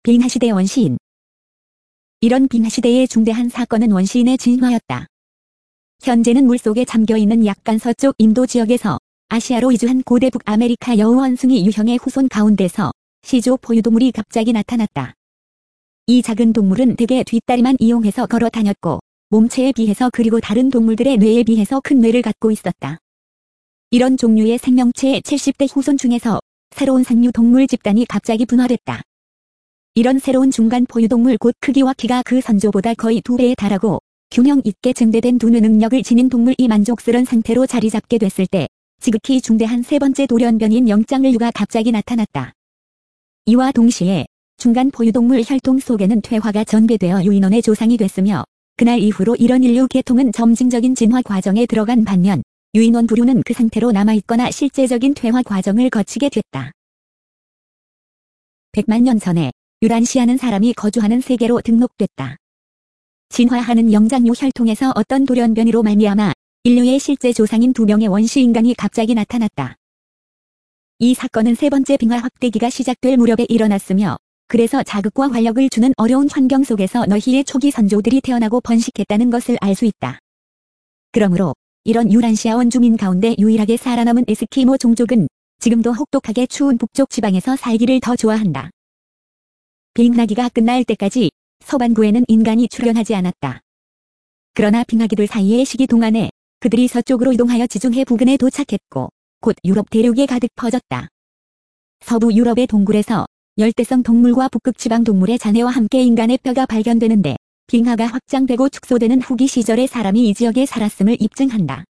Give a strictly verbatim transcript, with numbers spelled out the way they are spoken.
빙하시대 원시인. 이런 빙하시대의 중대한 사건은 원시인의 진화였다. 현재는 물속에 잠겨있는 약간 서쪽 인도 지역에서 아시아로 이주한 고대 북아메리카 여우원숭이 유형의 후손 가운데서 시조 포유동물이 갑자기 나타났다. 이 작은 동물은 대개 뒷다리만 이용해서 걸어 다녔고 몸체에 비해서 그리고 다른 동물들의 뇌에 비해서 큰 뇌를 갖고 있었다. 이런 종류의 생명체의 칠십 대 후손 중에서 새로운 상류 동물 집단이 갑자기 분화됐다. 이런 새로운 중간 포유동물 곧 크기와 키가 그 선조보다 거의 두 배에 달하고 균형 있게 증대된 두뇌 능력을 지닌 동물이 만족스런 상태로 자리 잡게 됐을 때 지극히 중대한 세 번째 돌연변이인 영장류가 갑자기 나타났다. 이와 동시에 중간 포유동물 혈통 속에는 퇴화가 전개되어 유인원의 조상이 됐으며 그날 이후로 이런 인류 계통은 점진적인 진화 과정에 들어간 반면 유인원 부류는 그 상태로 남아있거나 실제적인 퇴화 과정을 거치게 됐다. 백만 년 전에 유란시아는 사람이 거주하는 세계로 등록됐다. 진화하는 영장류 혈통에서 어떤 돌연변이로 말미암아 인류의 실제 조상인 두 명의 원시인간이 갑자기 나타났다. 이 사건은 세 번째 빙하 확대기가 시작될 무렵에 일어났으며 그래서 자극과 활력을 주는 어려운 환경 속에서 너희의 초기 선조들이 태어나고 번식했다는 것을 알 수 있다. 그러므로 이런 유란시아 원주민 가운데 유일하게 살아남은 에스키모 종족은 지금도 혹독하게 추운 북쪽 지방에서 살기를 더 좋아한다. 빙하기가 끝날 때까지 서반구에는 인간이 출현하지 않았다. 그러나 빙하기들 사이의 시기 동안에 그들이 서쪽으로 이동하여 지중해 부근에 도착했고 곧 유럽 대륙에 가득 퍼졌다. 서부 유럽의 동굴에서 열대성 동물과 북극 지방 동물의 잔해와 함께 인간의 뼈가 발견되는데 빙하가 확장되고 축소되는 후기 시절의 사람이 이 지역에 살았음을 입증한다.